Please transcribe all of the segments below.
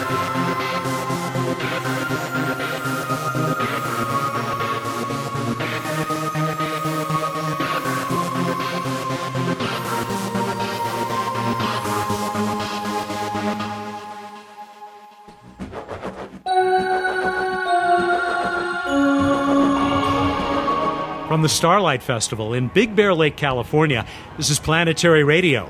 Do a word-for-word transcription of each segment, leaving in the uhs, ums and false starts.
From the Starlight Festival in Big Bear Lake, California, this is Planetary Radio.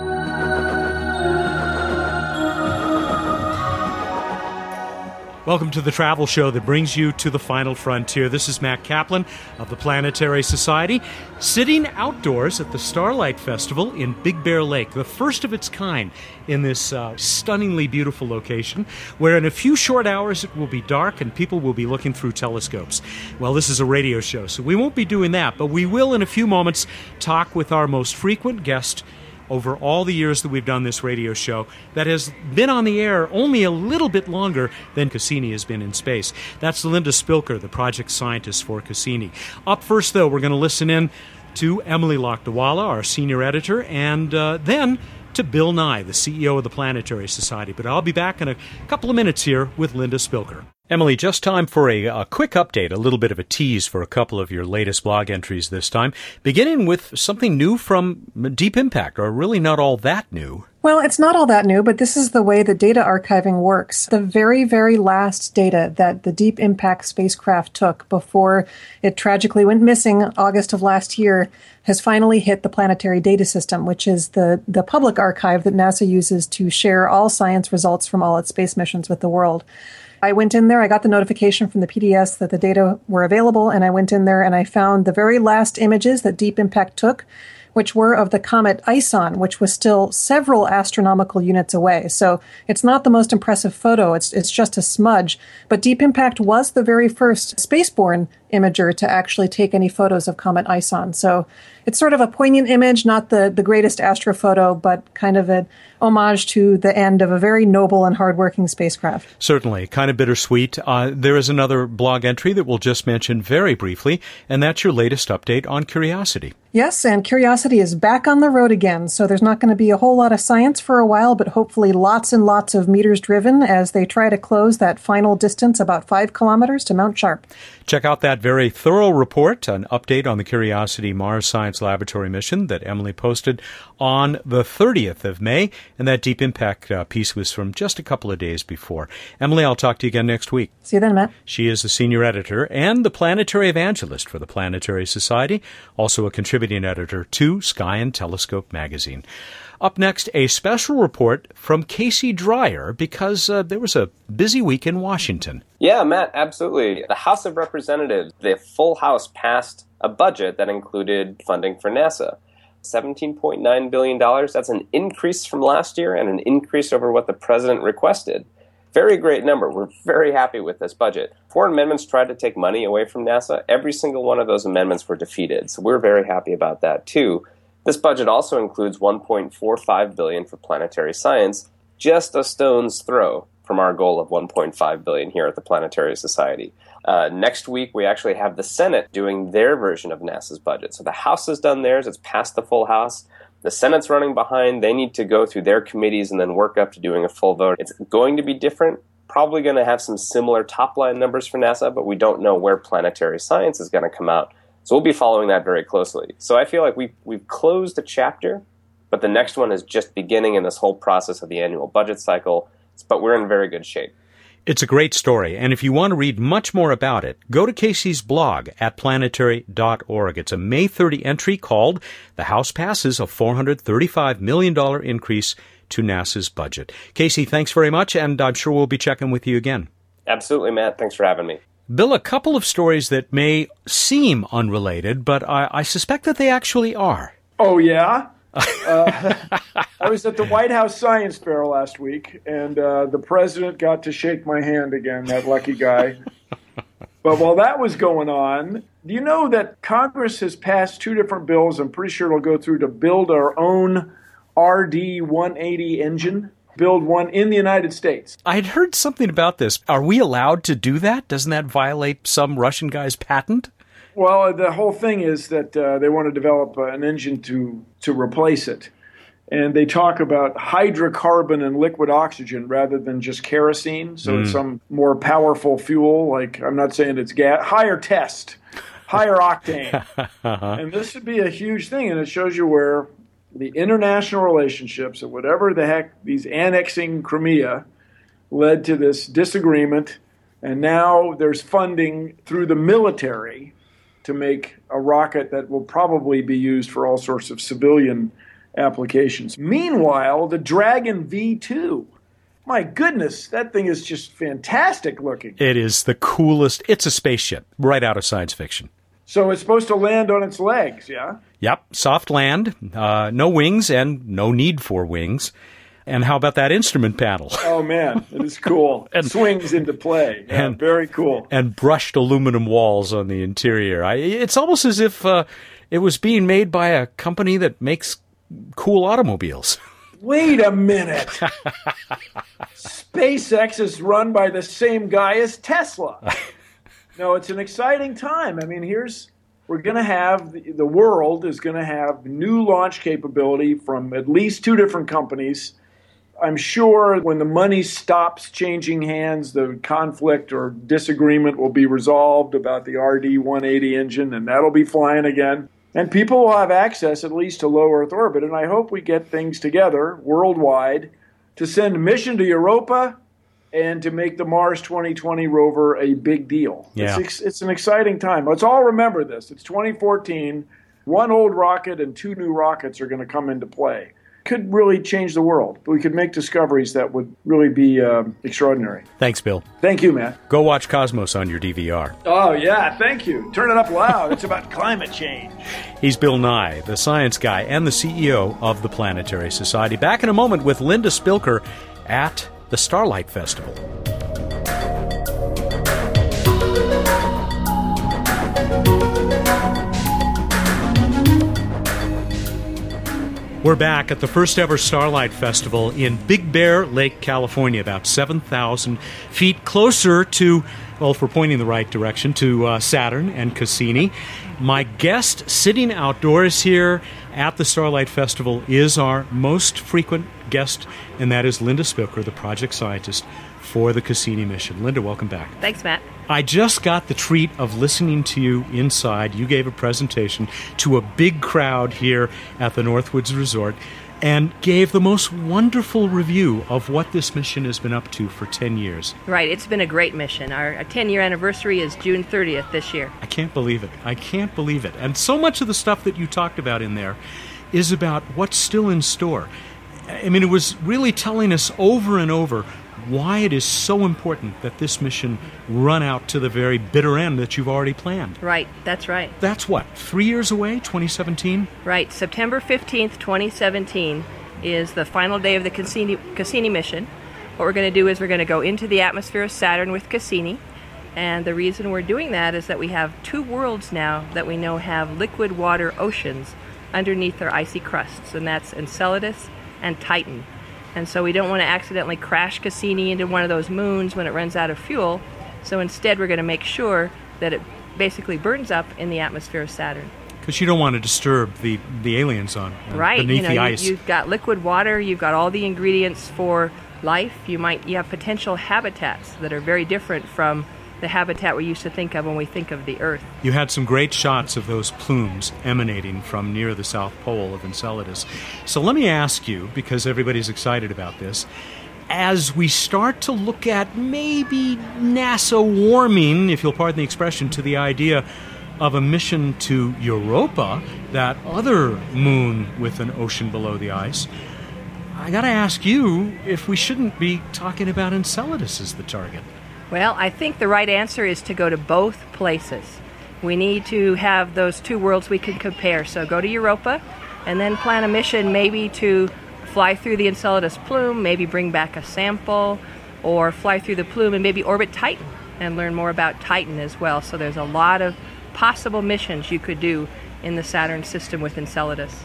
Welcome to the travel show that brings you to the final frontier. This is Matt Kaplan of the Planetary Society, sitting outdoors at the Starlight Festival in Big Bear Lake, the first of its kind in this uh, stunningly beautiful location, where in a few short hours it will be dark and people will be looking through telescopes. Well, this is a radio show, so we won't be doing that, but we will in a few moments talk with our most frequent guest over all the years that we've done this radio show that has been on the air only a little bit longer than Cassini has been in space. That's Linda Spilker, the project scientist for Cassini. Up first, though, we're going to listen in to Emily Lakdawalla, our senior editor, and uh, then to Bill Nye, the C E O of the Planetary Society. But I'll be back in a couple of minutes here with Linda Spilker. Emily, just time for a, a quick update, a little bit of a tease for a couple of your latest blog entries this time, beginning with something new from Deep Impact, or really not all that new. Well, it's not all that new, but this is the way the data archiving works. The very, very last data that the Deep Impact spacecraft took before it tragically went missing August of last year has finally hit the Planetary Data System, which is the, the public archive that NASA uses to share all science results from all its space missions with the world. I went in there, I got the notification from the P D S that the data were available, and I went in there and I found the very last images that Deep Impact took, which were of the comet Ison, which was still several astronomical units away. So it's not the most impressive photo, it's it's just a smudge. But Deep Impact was the very first spaceborne imager to actually take any photos of comet Ison. So it's sort of a poignant image, not the, the greatest astrophoto, but kind of an homage to the end of a very noble and hardworking spacecraft. Certainly, kind of bittersweet. Uh, there is another blog entry that we'll just mention very briefly, and that's your latest update on Curiosity. Yes, and Curiosity is back on the road again, so there's not going to be a whole lot of science for a while, but hopefully lots and lots of meters driven as they try to close that final distance, about five kilometers, to Mount Sharp. Check out that very thorough report, an update on the Curiosity Mars Science Laboratory mission that Emily posted on the thirtieth of May, and that Deep Impact uh, piece was from just a couple of days before. Emily, I'll talk to you again next week. See you then, Matt. She is the senior editor and the planetary evangelist for the Planetary Society, also a contributing editor to Sky and Telescope magazine. Up next, a special report from Casey Dreyer, because uh, there was a busy week in Washington. Yeah, Matt, absolutely. The House of Representatives, the full House, passed a budget that included funding for NASA. seventeen point nine billion dollars. That's an increase from last year and an increase over what the president requested. Very great number. We're very happy with this budget. Four amendments tried to take money away from NASA. Every single one of those amendments were defeated. So we're very happy about that, too. This budget also includes one point four five billion dollars for planetary science, just a stone's throw from our goal of one point five billion dollars here at the Planetary Society. Uh, next week, we actually have the Senate doing their version of NASA's budget. So the House has done theirs. It's passed the full House. The Senate's running behind. They need to go through their committees and then work up to doing a full vote. It's going to be different. Probably going to have some similar top-line numbers for NASA, but we don't know where planetary science is going to come out. So we'll be following that very closely. So I feel like we've, we've closed a chapter, but the next one is just beginning in this whole process of the annual budget cycle. But we're in very good shape. It's a great story, and if you want to read much more about it, go to Casey's blog at planetary dot org. It's a May thirtieth entry called "The House Passes a four hundred thirty-five million dollars Increase to NASA's Budget." Casey, thanks very much, and I'm sure we'll be checking with you again. Absolutely, Matt. Thanks for having me. Bill, a couple of stories that may seem unrelated, but I, I suspect that they actually are. Oh, yeah? uh, I was at the White House Science Fair last week, and uh, the president got to shake my hand again, that lucky guy. But while that was going on, do you know that Congress has passed two different bills, I'm pretty sure it'll go through, to build our own R D one eighty engine? Build one in the United States. I had heard something about this. Are we allowed to do that? Doesn't that violate some Russian guy's patent? Well, the whole thing is that uh, they want to develop uh, an engine to, to replace it. And they talk about hydrocarbon and liquid oxygen rather than just kerosene. So mm. it's some more powerful fuel. Like, I'm not saying it's gas, higher test, higher octane. uh-huh. And this would be a huge thing. And it shows you where the international relationships or whatever the heck, these annexing Crimea led to this disagreement. And now there's funding through the military to make a rocket that will probably be used for all sorts of civilian applications. Meanwhile, the Dragon V two, my goodness, that thing is just fantastic looking. It is the coolest. It's a spaceship right out of science fiction. So it's supposed to land on its legs, yeah? Yep, soft land, uh, no wings and no need for wings. And how about that instrument panel? Oh, man, it is cool. and, Swings into play. Yeah, and, very cool. And brushed aluminum walls on the interior. I, it's almost as if uh, it was being made by a company that makes cool automobiles. Wait a minute. SpaceX is run by the same guy as Tesla. No, it's an exciting time. I mean, here's, we're going to have, the, the world is going to have new launch capability from at least two different companies. I'm sure when the money stops changing hands, the conflict or disagreement will be resolved about the R D one eighty engine, and that'll be flying again. And people will have access at least to low Earth orbit. And I hope we get things together worldwide to send a mission to Europa and to make the Mars twenty twenty rover a big deal. Yeah. It's, it's an exciting time. Let's all remember this. It's twenty fourteen. One old rocket and two new rockets are going to come into play. Could really change the world. We could make discoveries that would really be uh, extraordinary. Thanks, Bill. Thank you, Matt. Go watch Cosmos on your D V R. Oh, yeah, thank you. Turn it up loud. It's about climate change. He's Bill Nye, the science guy and the C E O of the Planetary Society. Back in a moment with Linda Spilker at the Starlight Festival. We're back at the first ever Starlight Festival in Big Bear Lake, California, about seven thousand feet closer to, well, if we're pointing the right direction, to uh, Saturn and Cassini. My guest sitting outdoors here at the Starlight Festival is our most frequent guest, and that is Linda Spilker, the project scientist for the Cassini mission. Linda, welcome back. Thanks, Matt. I just got the treat of listening to you inside. You gave a presentation to a big crowd here at the Northwoods Resort and gave the most wonderful review of what this mission has been up to for ten years. Right. It's been a great mission. Our ten-year anniversary is June thirtieth this year. I can't believe it. I can't believe it. And so much of the stuff that you talked about in there is about what's still in store. I mean, it was really telling us over and over why it is so important that this mission run out to the very bitter end that you've already planned. Right, that's right. That's what, three years away, twenty seventeen? Right, September fifteenth, twenty seventeen is the final day of the Cassini, Cassini mission. What we're going to do is we're going to go into the atmosphere of Saturn with Cassini. And the reason we're doing that is that we have two worlds now that we know have liquid water oceans underneath their icy crusts, and that's Enceladus and Titan. And so we don't want to accidentally crash Cassini into one of those moons when it runs out of fuel. So instead we're going to make sure that it basically burns up in the atmosphere of Saturn. Because you don't want to disturb the, the aliens on uh, right. beneath you know, the you, ice. You've got liquid water, you've got all the ingredients for life. You might you have potential habitats that are very different from the habitat we used to think of when we think of the Earth. You had some great shots of those plumes emanating from near the South Pole of Enceladus. So let me ask you, because everybody's excited about this, as we start to look at maybe NASA warming, if you'll pardon the expression, to the idea of a mission to Europa, that other moon with an ocean below the ice, I got to ask you if we shouldn't be talking about Enceladus as the target. Well, I think the right answer is to go to both places. We need to have those two worlds we can compare. So go to Europa and then plan a mission maybe to fly through the Enceladus plume, maybe bring back a sample, or fly through the plume and maybe orbit Titan and learn more about Titan as well. So there's a lot of possible missions you could do in the Saturn system with Enceladus.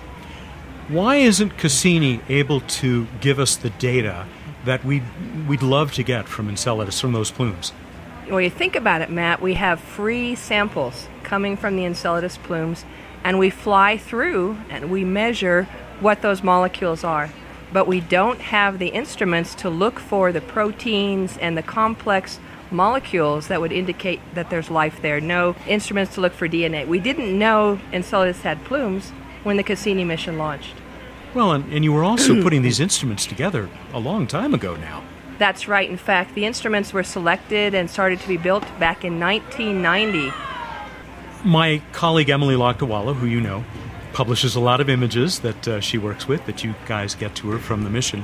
Why isn't Cassini able to give us the data that we'd, we'd love to get from Enceladus, from those plumes? When you think about it, Matt, we have free samples coming from the Enceladus plumes, and we fly through and we measure what those molecules are. But we don't have the instruments to look for the proteins and the complex molecules that would indicate that there's life there. No instruments to look for D N A. We didn't know Enceladus had plumes when the Cassini mission launched. Well, and, and you were also putting these instruments together a long time ago now. That's right. In fact, the instruments were selected and started to be built back in nineteen ninety. My colleague Emily Lakdawalla, who you know, publishes a lot of images that uh, she works with, that you guys get to her from the mission.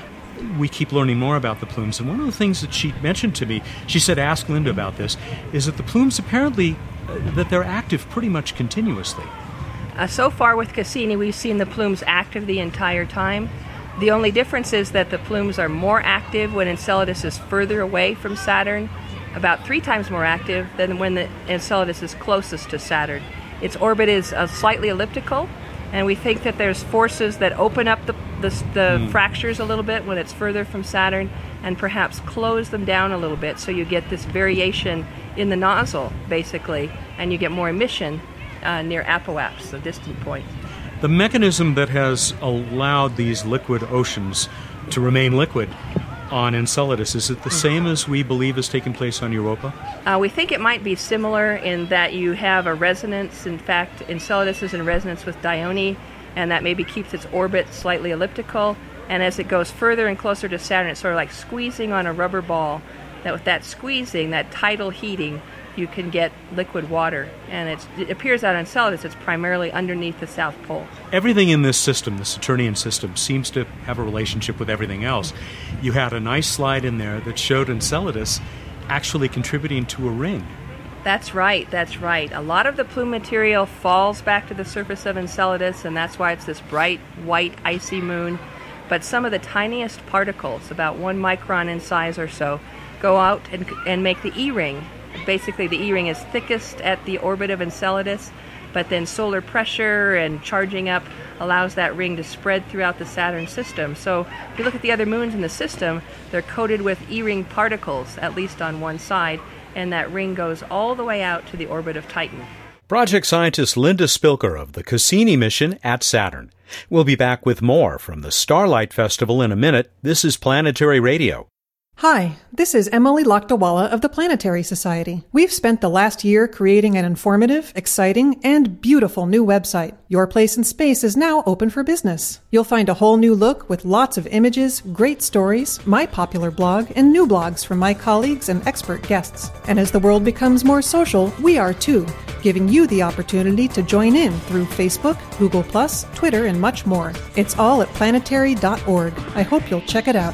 We keep learning more about the plumes, and one of the things that she mentioned to me, she said, ask Linda about this, is that the plumes apparently, uh, that they're active pretty much continuously. Uh, so far with Cassini, we've seen the plumes active the entire time. The only difference is that the plumes are more active when Enceladus is further away from Saturn, about three times more active than when the Enceladus is closest to Saturn. Its orbit is uh, slightly elliptical, and we think that there's forces that open up the, the, the mm. fractures a little bit when it's further from Saturn and perhaps close them down a little bit, so you get this variation in the nozzle, basically, and you get more emission uh, near apoapse, the distant point. The mechanism that has allowed these liquid oceans to remain liquid on Enceladus, is it the same as we believe is taking place on Europa? Uh, we think it might be similar in that you have a resonance. In fact, Enceladus is in resonance with Dione, and that maybe keeps its orbit slightly elliptical. And as it goes further and closer to Saturn, it's sort of like squeezing on a rubber ball. That with that squeezing, that tidal heating, you can get liquid water. And it's, it appears out on Enceladus, it's primarily underneath the South Pole. Everything in this system, the Saturnian system, seems to have a relationship with everything else. You had a nice slide in there that showed Enceladus actually contributing to a ring. That's right, that's right. A lot of the plume material falls back to the surface of Enceladus, and that's why it's this bright, white, icy moon. But some of the tiniest particles, about one micron in size or so, go out and, and make the E-ring. Basically, the E-ring is thickest at the orbit of Enceladus, but then solar pressure and charging up allows that ring to spread throughout the Saturn system. So if you look at the other moons in the system, they're coated with E-ring particles, at least on one side, and that ring goes all the way out to the orbit of Titan. Project scientist Linda Spilker of the Cassini mission at Saturn. We'll be back with more from the Starlight Festival in a minute. This is Planetary Radio. Hi, this is Emily Lakdawalla of the Planetary Society. We've spent the last year creating an informative, exciting, and beautiful new website. Your Place in Space is now open for business. You'll find a whole new look with lots of images, great stories, my popular blog, and new blogs from my colleagues and expert guests. And as the world becomes more social, we are too, giving you the opportunity to join in through Facebook, Google plus, Twitter, and much more. It's all at planetary dot org. I hope you'll check it out.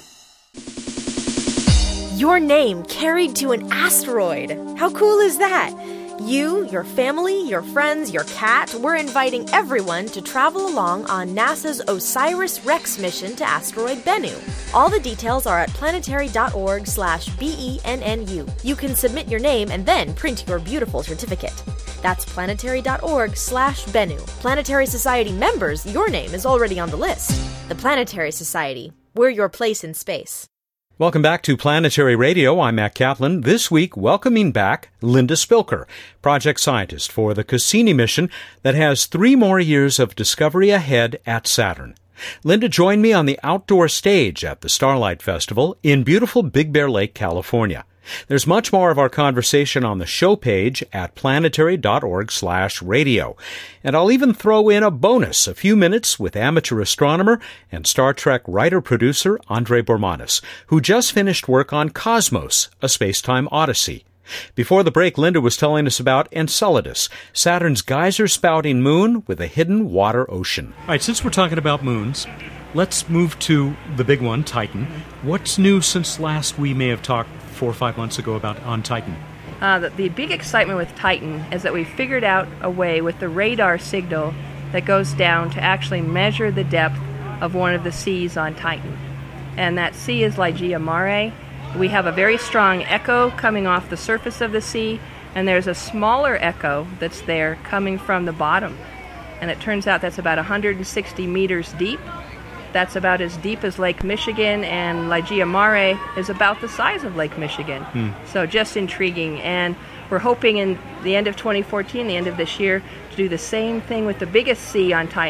Your name carried to an asteroid. How cool is that? You, your family, your friends, your cat, we're inviting everyone to travel along on NASA's OSIRIS-REx mission to asteroid Bennu. All the details are at planetary dot org slash B E N N U. You can submit your name and then print your beautiful certificate. That's planetary dot org slash Bennu. Planetary Society members, your name is already on the list. The Planetary Society. We're your place in space. Welcome back to Planetary Radio. I'm Matt Kaplan. This week, welcoming back Linda Spilker, project scientist for the Cassini mission that has three more years of discovery ahead at Saturn. Linda joined me on the outdoor stage at the Starlight Festival in beautiful Big Bear Lake, California. There's much more of our conversation on the show page at planetary dot org slash radio. And I'll even throw in a bonus, a few minutes with amateur astronomer and Star Trek writer-producer Andre Bormanis, who just finished work on Cosmos, a space-time odyssey. Before the break, Linda was telling us about Enceladus, Saturn's geyser-spouting moon with a hidden water ocean. All right, since we're talking about moons, let's move to the big one, Titan. What's new since last we may have talked four or five months ago about on Titan? Uh, the, the big excitement with Titan is that we figured out a way with the radar signal that goes down to actually measure the depth of one of the seas on Titan. And that sea is Ligeia Mare. We have a very strong echo coming off the surface of the sea, and there's a smaller echo that's there coming from the bottom. And it turns out that's about one hundred sixty meters deep. That's about as deep as Lake Michigan, and Ligeia Mare is about the size of Lake Michigan. Hmm. So just intriguing. And we're hoping in the end of twenty fourteen, the end of this year, to do the same thing with the biggest sea on Titan,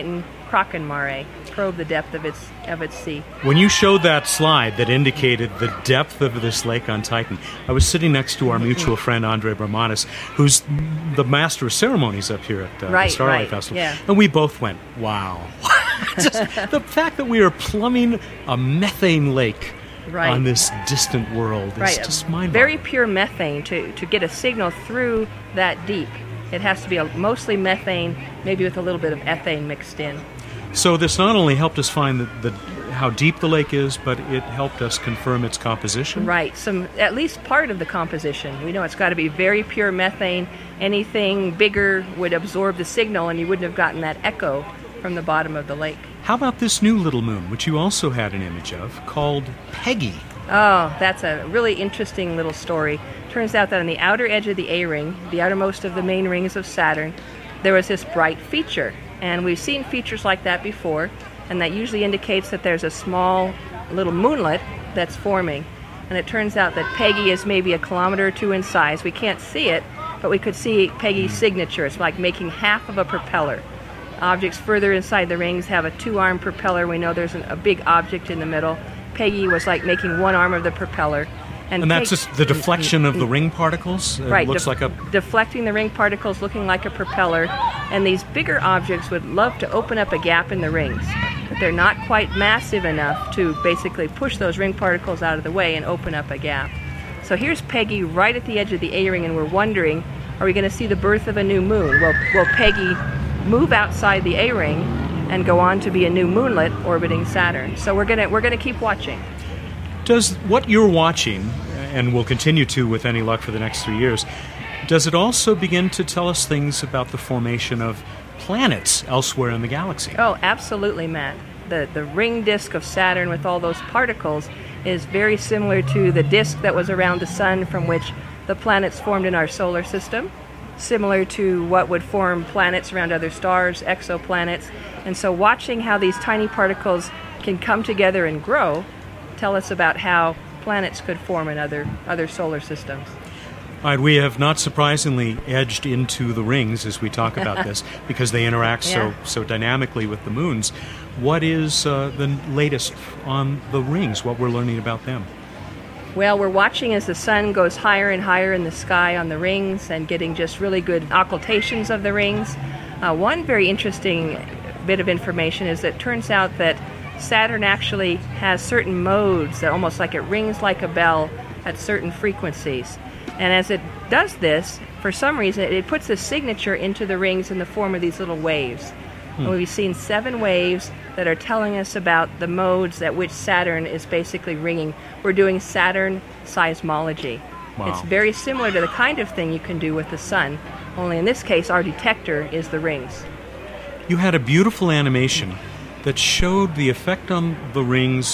Kraken Mare, probe the depth of its of its sea. When you showed that slide that indicated the depth of this lake on Titan, I was sitting next to our mutual friend Andre Bramanis, who's the master of ceremonies up here at uh, right, the Starlight right, Festival, yeah. and we both went, "Wow!" Just the fact that we are plumbing a methane lake right. on this distant world is right. just mind-boggling. Very pure methane to to get a signal through that deep. It has to be a, mostly methane, maybe with a little bit of ethane mixed in. So this not only helped us find the, the how deep the lake is, but it helped us confirm its composition? Right, some at least part of the composition. We know it's got to be very pure methane. Anything bigger would absorb the signal, and you wouldn't have gotten that echo from the bottom of the lake. How about this new little moon, which you also had an image of, called Peggy? Oh, that's a really interesting little story. Turns out that on the outer edge of the A-ring, the outermost of the main rings of Saturn, there was this bright feature. And we've seen features like that before, and that usually indicates that there's a small little moonlet that's forming. And it turns out that Peggy is maybe a kilometer or two in size. We can't see it, but we could see Peggy's signature. It's like making half of a propeller. Objects further inside the rings have a two-armed propeller. We know there's an, a big object in the middle. Peggy was like making one arm of the propeller. And, and that's Peg- just the deflection of the ring particles? It right, looks def- like a... deflecting the ring particles, looking like a propeller. And these bigger objects would love to open up a gap in the rings. But they're not quite massive enough to basically push those ring particles out of the way and open up a gap. So here's Peggy right at the edge of the A-ring, and we're wondering, are we going to see the birth of a new moon? Will, will Peggy move outside the A-ring and go on to be a new moonlet orbiting Saturn? So we're going to we're going to keep watching. Does what you're watching, and will continue to with any luck for the next three years, does it also begin to tell us things about the formation of planets elsewhere in the galaxy? Oh, absolutely, Matt. The, the ring disk of Saturn with all those particles is very similar to the disk that was around the sun from which the planets formed in our solar system, similar to what would form planets around other stars, exoplanets. And so watching how these tiny particles can come together and grow tell us about how planets could form in other other solar systems. All right, we have not surprisingly edged into the rings as we talk about this because they interact yeah. so so dynamically with the moons. What is uh, the latest on the rings, what we're learning about them? Well, we're watching as the sun goes higher and higher in the sky on the rings and getting just really good occultations of the rings. Uh, one very interesting bit of information is that it turns out that Saturn actually has certain modes that almost like it rings like a bell at certain frequencies. And as it does this, for some reason, it puts a signature into the rings in the form of these little waves. Hmm. And we've seen seven waves that are telling us about the modes at which Saturn is basically ringing. We're doing Saturn seismology. Wow. It's very similar to the kind of thing you can do with the sun, only in this case, our detector is the rings. You had a beautiful animation that showed the effect on the rings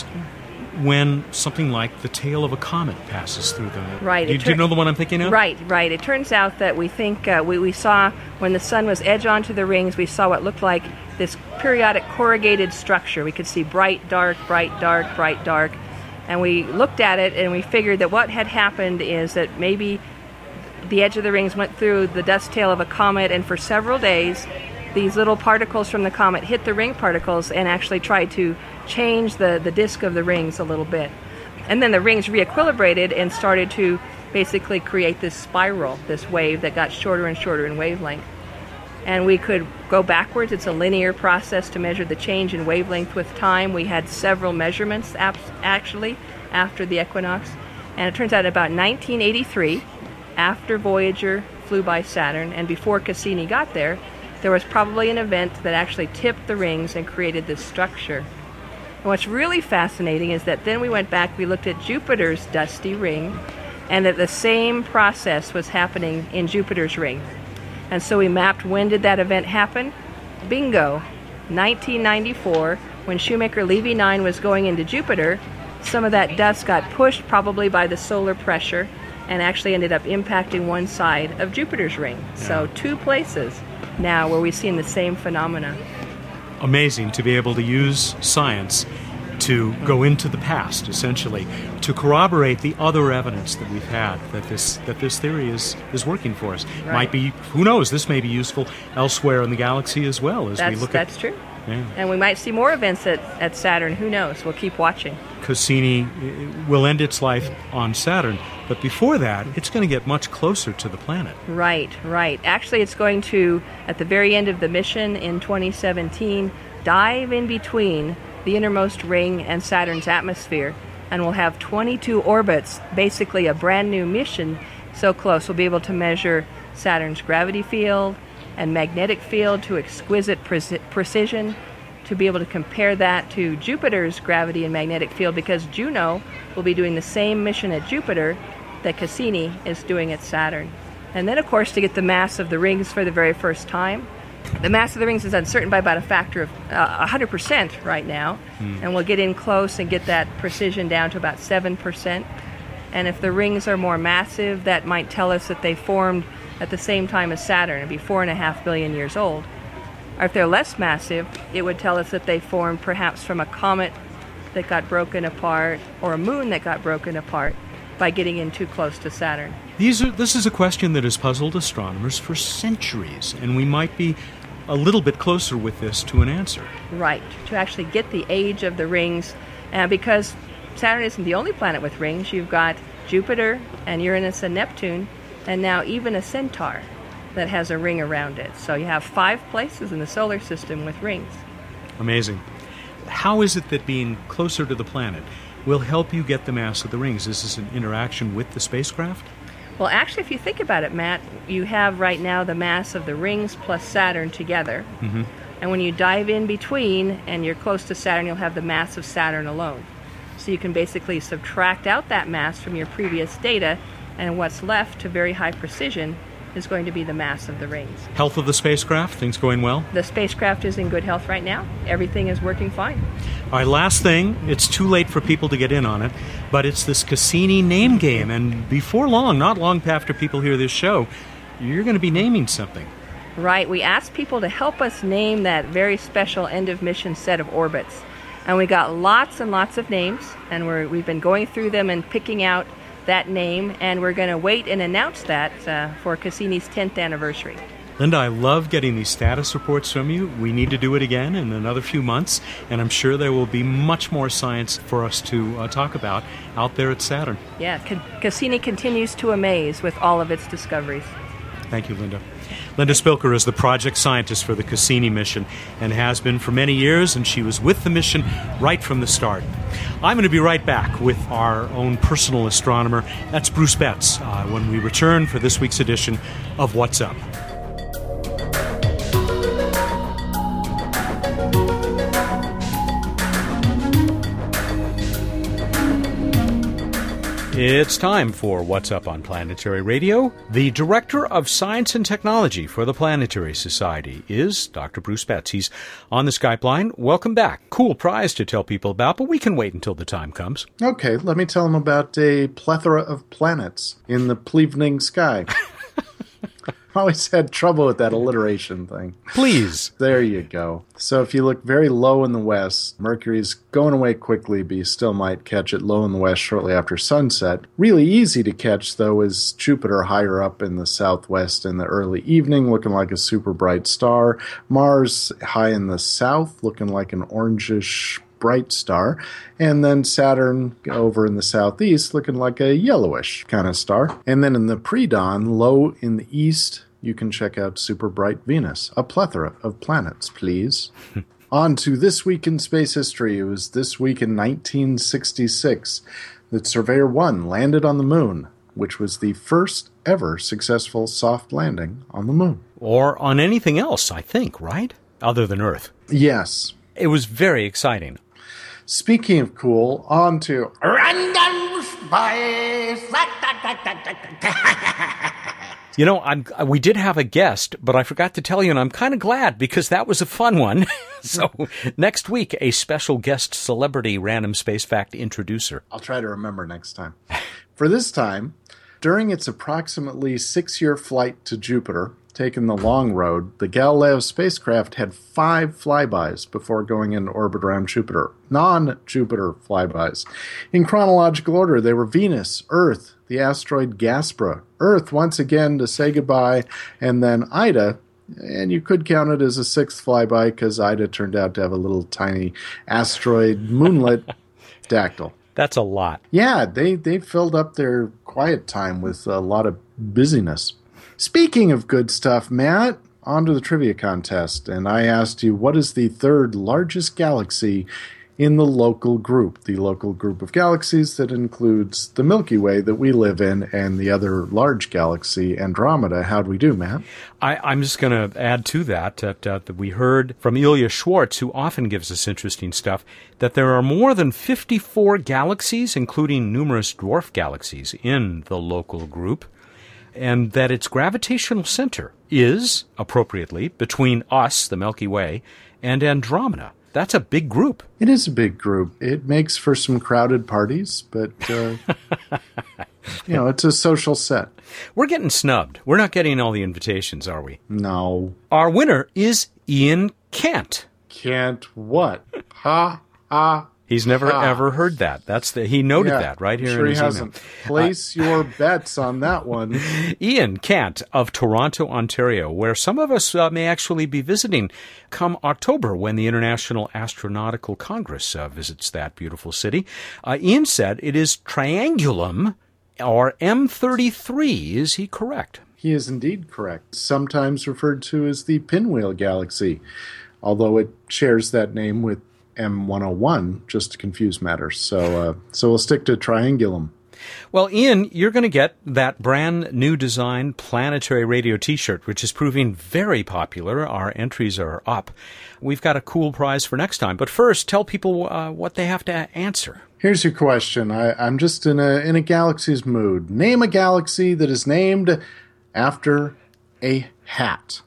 when something like the tail of a comet passes through them. Right. Do you, tur- do you know the one I'm thinking of? Right, right. It turns out that we think, uh, we, we saw when the sun was edge onto the rings, we saw what looked like this periodic corrugated structure. We could see bright, dark, bright, dark, bright, dark. And we looked at it and we figured that what had happened is that maybe the edge of the rings went through the dust tail of a comet, and for several days these little particles from the comet hit the ring particles and actually tried to change the, the disk of the rings a little bit. And then the rings re-equilibrated and started to basically create this spiral, this wave that got shorter and shorter in wavelength. And we could go backwards. It's a linear process to measure the change in wavelength with time. We had several measurements ap- actually after the equinox. And it turns out about nineteen eighty-three, after Voyager flew by Saturn and before Cassini got there, there was probably an event that actually tipped the rings and created this structure. And what's really fascinating is that then we went back, we looked at Jupiter's dusty ring, and that the same process was happening in Jupiter's ring. And so we mapped when did that event happen. Bingo! nineteen ninety-four, when Shoemaker-Levy nine was going into Jupiter, some of that dust got pushed probably by the solar pressure and actually ended up impacting one side of Jupiter's ring. So two places now where we've seen the same phenomena. Amazing to be able to use science to go into the past, essentially, to corroborate the other evidence that we've had that this that this theory is, is working for us. Right. Might be, who knows, this may be useful elsewhere in the galaxy as well as That's, we look that's at true. Yeah. And we might see more events at, at Saturn. Who knows? We'll keep watching. Cassini will end its life on Saturn, but before that, it's going to get much closer to the planet. Right, right. Actually, it's going to, at the very end of the mission in twenty seventeen, dive in between the innermost ring and Saturn's atmosphere, and we'll have twenty-two orbits, basically a brand new mission so close. We'll be able to measure Saturn's gravity field and magnetic field to exquisite pre- precision, to be able to compare that to Jupiter's gravity and magnetic field, because Juno will be doing the same mission at Jupiter that Cassini is doing at Saturn. And then, of course, to get the mass of the rings for the very first time. The mass of the rings is uncertain by about a factor of uh, one hundred percent right now, mm. and we'll get in close and get that precision down to about seven percent. And if the rings are more massive, that might tell us that they formed at the same time as Saturn. It'd be four and a half billion years old. Or if they're less massive, it would tell us that they formed perhaps from a comet that got broken apart or a moon that got broken apart by getting in too close to Saturn. These are, this is a question that has puzzled astronomers for centuries, and we might be a little bit closer with this to an answer. Right, to actually get the age of the rings. And because Saturn isn't the only planet with rings, you've got Jupiter and Uranus and Neptune, and now even a Centaur that has a ring around it. So you have five places in the solar system with rings. Amazing. How is it that being closer to the planet will help you get the mass of the rings? Is this an interaction with the spacecraft? Well, actually, if you think about it, Matt, you have right now the mass of the rings plus Saturn together. Mm-hmm. And when you dive in between and you're close to Saturn, you'll have the mass of Saturn alone. So you can basically subtract out that mass from your previous data, and what's left to very high precision is going to be the mass of the rings. Health of the spacecraft, things going well? The spacecraft is in good health right now. Everything is working fine. All right, last thing, it's too late for people to get in on it, but it's this Cassini name game, and before long, not long after people hear this show, you're going to be naming something. Right, we asked people to help us name that very special end-of-mission set of orbits, and we got lots and lots of names, and we're, we've been going through them and picking out that name, and we're going to wait and announce that uh, for Cassini's tenth anniversary. Linda, I love getting these status reports from you. We need to do it again in another few months, and I'm sure there will be much more science for us to uh, talk about out there at Saturn. Yeah, C- Cassini continues to amaze with all of its discoveries. Thank you, Linda. Linda Spilker is the project scientist for the Cassini mission and has been for many years, and she was with the mission right from the start. I'm going to be right back with our own personal astronomer. That's Bruce Betts, uh, when we return for this week's edition of What's Up. It's time for What's Up on Planetary Radio. The Director of Science and Technology for the Planetary Society is Doctor Bruce Betts. He's on the Skype line. Welcome back. Cool prize to tell people about, but we can wait until the time comes. Okay, let me tell them about a plethora of planets in the plevening sky. I always had trouble with that alliteration thing. Please. There you go. So if you look very low in the west, Mercury's going away quickly, but you still might catch it low in the west shortly after sunset. Really easy to catch, though, is Jupiter higher up in the southwest in the early evening, looking like a super bright star. Mars high in the south, looking like an orangish bright star, and then Saturn over in the southeast looking like a yellowish kind of star. And then in the pre-dawn, low in the east, you can check out super bright Venus. A plethora of planets, please. On to This Week in Space History. It was this week in nineteen sixty-six that Surveyor one landed on the moon, which was the first ever successful soft landing on the moon. Or on anything else, I think, right? Other than Earth. Yes. It was very exciting. Speaking of cool, on to Random Space. You know, I'm, we did have a guest, but I forgot to tell you, and I'm kind of glad because that was a fun one. So next week, a special guest celebrity random space fact introducer. I'll try to remember next time. For this time, during its approximately six-year flight to Jupiter, taking the long road, the Galileo spacecraft had five flybys before going into orbit around Jupiter. Non-Jupiter flybys. In chronological order, they were Venus, Earth, the asteroid Gaspra, Earth once again to say goodbye, and then Ida And you could count it as a sixth flyby because Ida turned out to have a little tiny asteroid moonlet dactyl. That's a lot. Yeah, they, they filled up their quiet time with a lot of busyness. Speaking of good stuff, Matt, on to the trivia contest. And I asked you, what is the third largest galaxy in the local group? The local group of galaxies that includes the Milky Way that we live in and the other large galaxy, Andromeda. How'd we do, Matt? I, I'm just going to add to that, that uh, that we heard from Ilya Schwartz, who often gives us interesting stuff, that there are more than fifty-four galaxies, including numerous dwarf galaxies, in the local group, and that its gravitational center is, appropriately, between us, the Milky Way, and Andromeda. That's a big group. It is a big group. It makes for some crowded parties, but, uh, you know, it's a social set. We're getting snubbed. We're not getting all the invitations, are we? No. Our winner is Ian Kent. Kent what? Ha, ha. He's never ha. ever heard that. That's the he noted yeah, that right here sure in his he hasn't. email. Place uh, your bets on that one. Ian Kent of Toronto, Ontario, where some of us uh, may actually be visiting come October when the International Astronautical Congress uh, visits that beautiful city. Uh, Ian said it is Triangulum, or M thirty-three. Is he correct? He is indeed correct. Sometimes referred to as the Pinwheel Galaxy, although it shares that name with M one oh one, just to confuse matters. So uh, so we'll stick to Triangulum. Well, Ian, you're going to get that brand new design Planetary Radio t-shirt, which is proving very popular. Our entries are up. We've got a cool prize for next time. But first, tell people uh, what they have to answer. Here's your question. I, I'm just in a in a galaxy's mood. Name a galaxy that is named after a hat.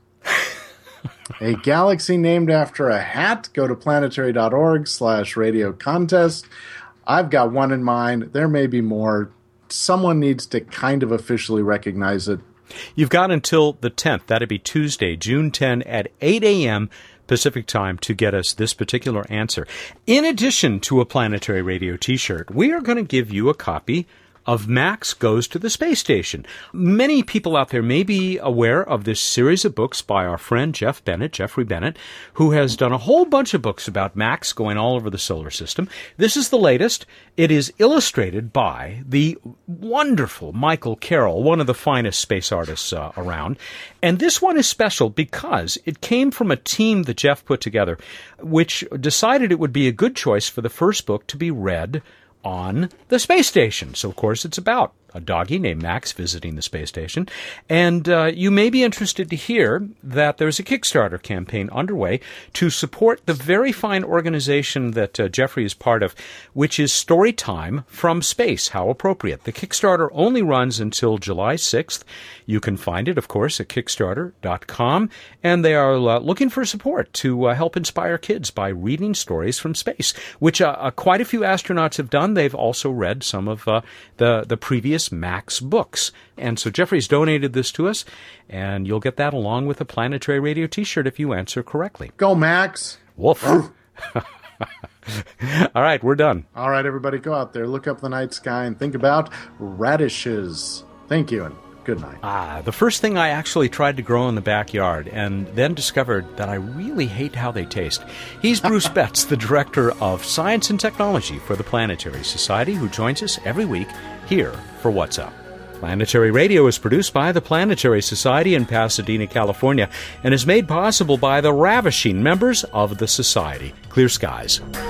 A galaxy named after a hat. Go to planetary.org slash radio contest. I've got one in mind. There may be more. Someone needs to kind of officially recognize it. You've got until the tenth. That'd be Tuesday, June tenth at eight a.m. Pacific time to get us this particular answer. In addition to a Planetary Radio t-shirt, we are going to give you a copy of Max Goes to the Space Station. Many people out there may be aware of this series of books by our friend Jeff Bennett, Jeffrey Bennett, who has done a whole bunch of books about Max going all over the solar system. This is the latest. It is illustrated by the wonderful Michael Carroll, one of the finest space artists uh, around. And this one is special because it came from a team that Jeff put together, which decided it would be a good choice for the first book to be read on the space station. So, of course, it's about a doggy named Max visiting the space station. And uh, you may be interested to hear that there's a Kickstarter campaign underway to support the very fine organization that uh, Jeffrey is part of, which is Storytime from Space. How appropriate. The Kickstarter only runs until July sixth. You can find it, of course, at kickstarter dot com. And they are uh, looking for support to uh, help inspire kids by reading stories from space, which uh, uh, quite a few astronauts have done. They've also read some of uh, the, the previous Max books. And so Jeffrey's donated this to us, and you'll get that along with a Planetary Radio t-shirt if you answer correctly. Go, Max. Woof. All right, we're done. All right, everybody, go out there, look up the night sky, and think about radishes. Thank you, and good night. Ah, the first thing I actually tried to grow in the backyard and then discovered that I really hate how they taste. He's Bruce Betts, the Director of Science and Technology for the Planetary Society, who joins us every week here for What's Up. Planetary Radio is produced by the Planetary Society in Pasadena, California, and is made possible by the ravishing members of the Society. Clear skies.